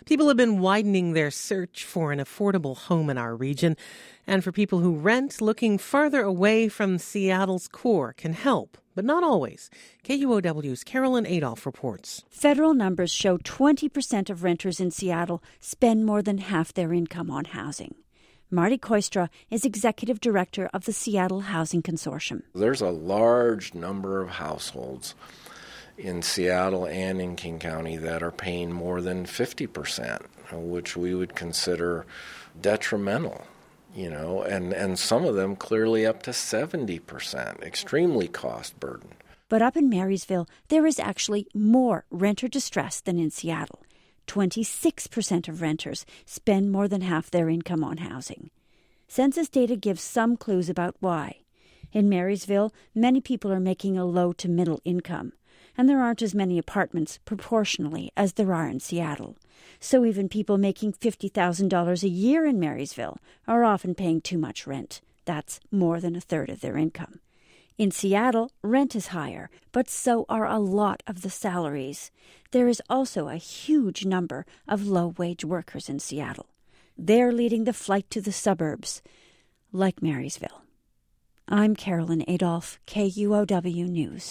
People have been widening their search for an affordable home in our region. And for people who rent, looking farther away from Seattle's core can help, but not always. KUOW's Carolyn Adolph reports. Federal numbers show 20% of renters in Seattle spend more than half their income on housing. Marty Koistra is executive director of the Seattle Housing Consortium. There's a large number of households in Seattle and in King County that are paying more than 50%, which we would consider detrimental, and some of them clearly up to 70%, extremely cost burden. But up in Marysville, there is actually more renter distress than in Seattle. 26% of renters spend more than half their income on housing. Census data gives some clues about why. In Marysville, many people are making a low to middle income, and there aren't as many apartments proportionally as there are in Seattle. So even people making $50,000 a year in Marysville are often paying too much rent. That's more than a third of their income. In Seattle, rent is higher, but so are a lot of the salaries. There is also a huge number of low-wage workers in Seattle. They're leading the flight to the suburbs, like Marysville. I'm Carolyn Adolph, KUOW News.